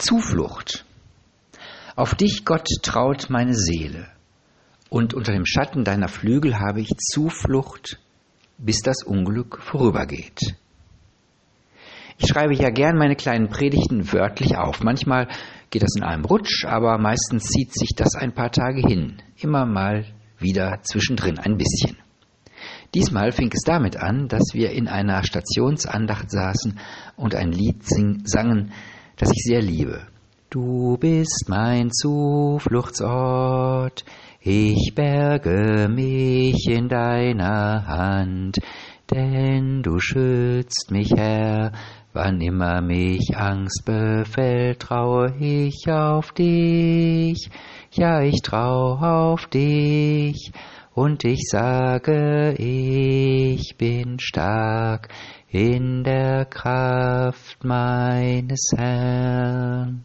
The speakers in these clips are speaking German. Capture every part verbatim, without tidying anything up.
Zuflucht. Auf dich, Gott, traut meine Seele, und unter dem Schatten deiner Flügel habe ich Zuflucht, bis das Unglück vorübergeht. Ich schreibe ja gern meine kleinen Predigten wörtlich auf. Manchmal geht das in einem Rutsch, aber meistens zieht sich das ein paar Tage hin. Immer mal wieder zwischendrin ein bisschen. Diesmal fing es damit an, dass wir in einer Stationsandacht saßen und ein Lied sing- sangen, das ich sehr liebe. Du bist mein Zufluchtsort, ich berge mich in deiner Hand, denn du schützt mich, Herr, wann immer mich Angst befällt, traue ich auf dich, ja, ich trau auf dich, und ich sage, ich bin stark in der Kraft meines Herrn.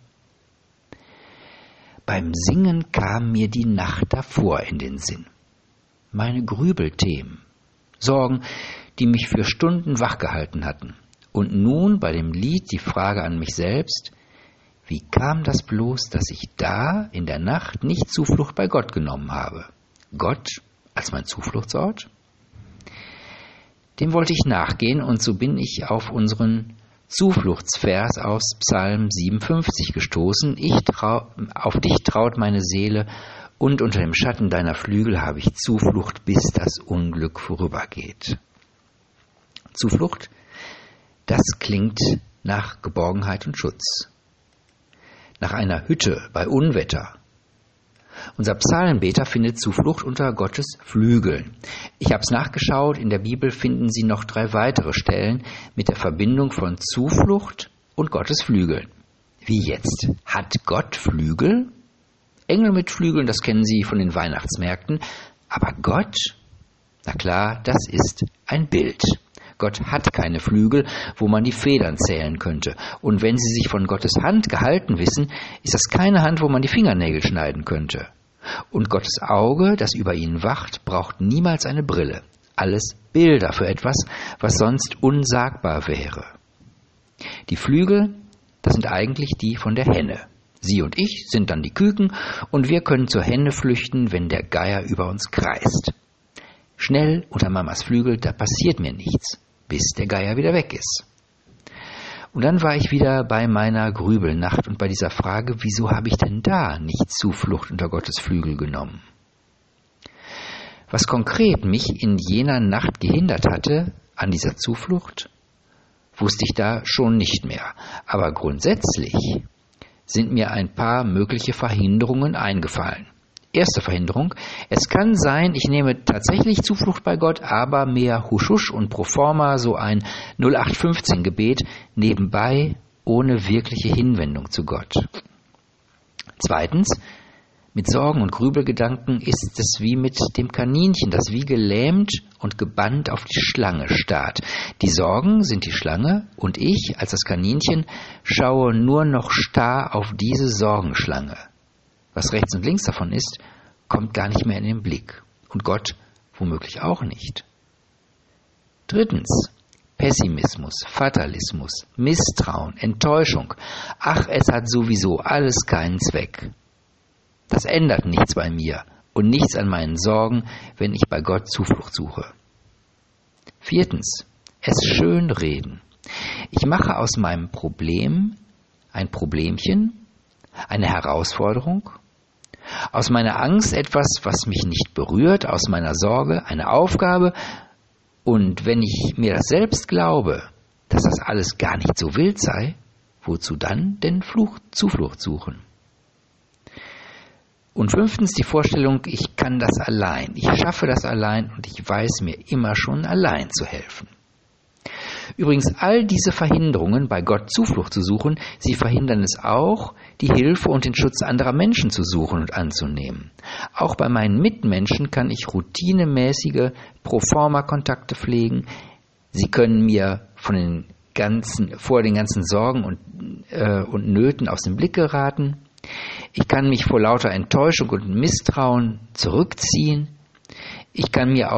Beim Singen kam mir die Nacht davor in den Sinn. Meine Grübelthemen, Sorgen, die mich für Stunden wachgehalten hatten. Und nun bei dem Lied die Frage an mich selbst, wie kam das bloß, dass ich da in der Nacht nicht Zuflucht bei Gott genommen habe? Gott als mein Zufluchtsort? Dem wollte ich nachgehen, und so bin ich auf unseren Zufluchtsvers aus Psalm siebenundfünfzig gestoßen. Ich trau, auf dich traut meine Seele, und unter dem Schatten deiner Flügel habe ich Zuflucht, bis das Unglück vorübergeht. Zuflucht, das klingt nach Geborgenheit und Schutz, nach einer Hütte bei Unwetter. Unser Psalmbeter findet Zuflucht unter Gottes Flügeln. Ich habe es nachgeschaut, in der Bibel finden Sie noch drei weitere Stellen mit der Verbindung von Zuflucht und Gottes Flügeln. Wie jetzt? Hat Gott Flügel? Engel mit Flügeln, das kennen Sie von den Weihnachtsmärkten. Aber Gott? Na klar, das ist ein Bild. Gott hat keine Flügel, wo man die Federn zählen könnte. Und wenn Sie sich von Gottes Hand gehalten wissen, ist das keine Hand, wo man die Fingernägel schneiden könnte. Und Gottes Auge, das über ihnen wacht, braucht niemals eine Brille. Alles Bilder für etwas, was sonst unsagbar wäre. Die Flügel, das sind eigentlich die von der Henne. Sie und ich sind dann die Küken, und wir können zur Henne flüchten, wenn der Geier über uns kreist. Schnell unter Mamas Flügel, da passiert mir nichts, bis der Geier wieder weg ist. Und dann war ich wieder bei meiner Grübelnacht und bei dieser Frage, wieso habe ich denn da nicht Zuflucht unter Gottes Flügel genommen? Was konkret mich in jener Nacht gehindert hatte an dieser Zuflucht, wusste ich da schon nicht mehr. Aber grundsätzlich sind mir ein paar mögliche Verhinderungen eingefallen. Erste Verhinderung: Es kann sein, ich nehme tatsächlich Zuflucht bei Gott, aber mehr Huschusch und Proforma, so ein null acht fünfzehn Gebet nebenbei, ohne wirkliche Hinwendung zu Gott. Zweitens: Mit Sorgen und Grübelgedanken ist es wie mit dem Kaninchen, das wie gelähmt und gebannt auf die Schlange starrt. Die Sorgen sind die Schlange, und ich als das Kaninchen schaue nur noch starr auf diese Sorgenschlange. Was rechts und links davon ist, kommt gar nicht mehr in den Blick. Und Gott womöglich auch nicht. Drittens: Pessimismus, Fatalismus, Misstrauen, Enttäuschung. Ach, es hat sowieso alles keinen Zweck. Das ändert nichts bei mir und nichts an meinen Sorgen, wenn ich bei Gott Zuflucht suche. Viertens: Es schönreden. Ich mache aus meinem Problem ein Problemchen, eine Herausforderung, aus meiner Angst etwas, was mich nicht berührt, aus meiner Sorge eine Aufgabe. Und wenn ich mir das selbst glaube, dass das alles gar nicht so wild sei, wozu dann denn Flucht, Zuflucht suchen? Und fünftens die Vorstellung, ich kann das allein, ich schaffe das allein und ich weiß mir immer schon allein zu helfen. Übrigens, all diese Verhinderungen, bei Gott Zuflucht zu suchen, sie verhindern es auch, die Hilfe und den Schutz anderer Menschen zu suchen und anzunehmen. Auch bei meinen Mitmenschen kann ich routinemäßige Proforma-Kontakte pflegen. Sie können mir von den ganzen, vor den ganzen Sorgen und, äh, und Nöten aus dem Blick geraten. Ich kann mich vor lauter Enttäuschung und Misstrauen zurückziehen. Ich kann mir auch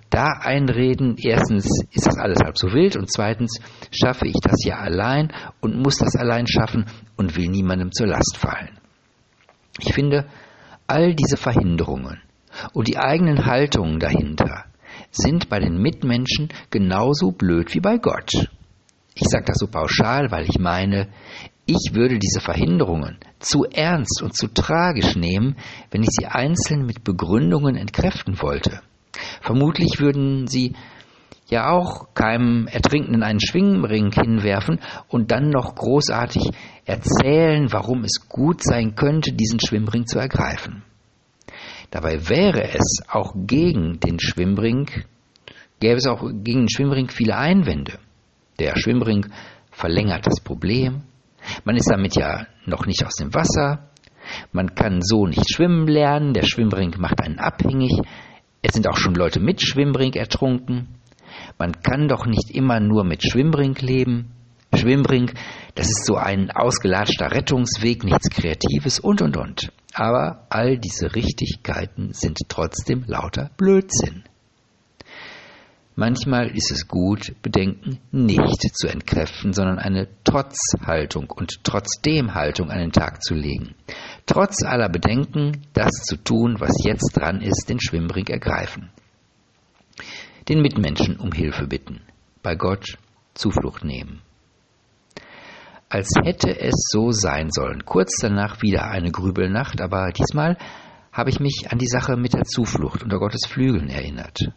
da einreden, erstens ist das alles halb so wild und zweitens schaffe ich das ja allein und muss das allein schaffen und will niemandem zur Last fallen. Ich finde, all diese Verhinderungen und die eigenen Haltungen dahinter sind bei den Mitmenschen genauso blöd wie bei Gott. Ich sage das so pauschal, weil ich meine, ich würde diese Verhinderungen zu ernst und zu tragisch nehmen, wenn ich sie einzeln mit Begründungen entkräften wollte. Vermutlich würden sie ja auch keinem Ertrinkenden einen Schwimmring hinwerfen und dann noch großartig erzählen, warum es gut sein könnte, diesen Schwimmring zu ergreifen. Dabei wäre es auch gegen den Schwimmring, gäbe es auch gegen den Schwimmring viele Einwände. Der Schwimmring verlängert das Problem, man ist damit ja noch nicht aus dem Wasser, man kann so nicht schwimmen lernen, der Schwimmring macht einen abhängig, es sind auch schon Leute mit Schwimmring ertrunken, man kann doch nicht immer nur mit Schwimmring leben, Schwimmring, das ist so ein ausgelatschter Rettungsweg, nichts Kreatives und und und. Aber all diese Richtigkeiten sind trotzdem lauter Blödsinn. Manchmal ist es gut, Bedenken nicht zu entkräften, sondern eine Trotzhaltung und Trotzdem-Haltung an den Tag zu legen. Trotz aller Bedenken, das zu tun, was jetzt dran ist, den Schwimmring ergreifen. Den Mitmenschen um Hilfe bitten, bei Gott Zuflucht nehmen. Als hätte es so sein sollen. Kurz danach wieder eine Grübelnacht, aber diesmal habe ich mich an die Sache mit der Zuflucht unter Gottes Flügeln erinnert.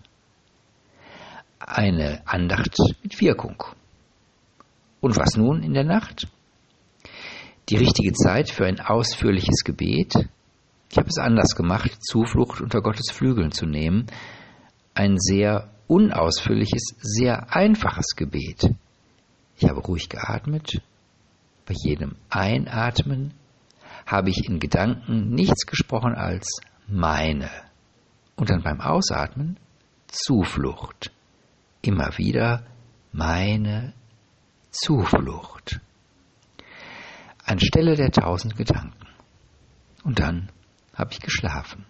Eine Andacht mit Wirkung. Und was nun in der Nacht? Die richtige Zeit für ein ausführliches Gebet. Ich habe es anders gemacht, Zuflucht unter Gottes Flügeln zu nehmen. Ein sehr unausführliches, sehr einfaches Gebet. Ich habe ruhig geatmet. Bei jedem Einatmen habe ich in Gedanken nichts gesprochen als meine. Und dann beim Ausatmen Zuflucht. Immer wieder meine Zuflucht. Anstelle der tausend Gedanken. Und dann habe ich geschlafen.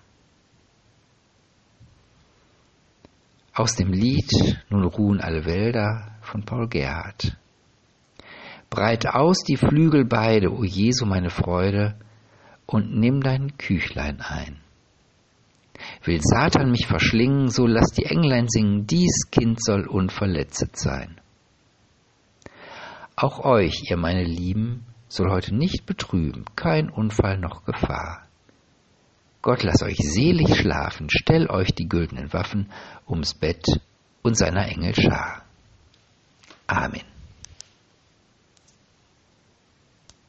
Aus dem Lied Nun ruhen alle Wälder von Paul Gerhardt. Breit aus die Flügel beide, o Jesu meine Freude, und nimm dein Küchlein ein. Will Satan mich verschlingen, so lass die Englein singen, dies Kind soll unverletzet sein. Auch euch, ihr meine Lieben, soll heute nicht betrüben, kein Unfall noch Gefahr. Gott lass euch selig schlafen, stell euch die güldenen Waffen ums Bett und seiner Engel Schar. Amen.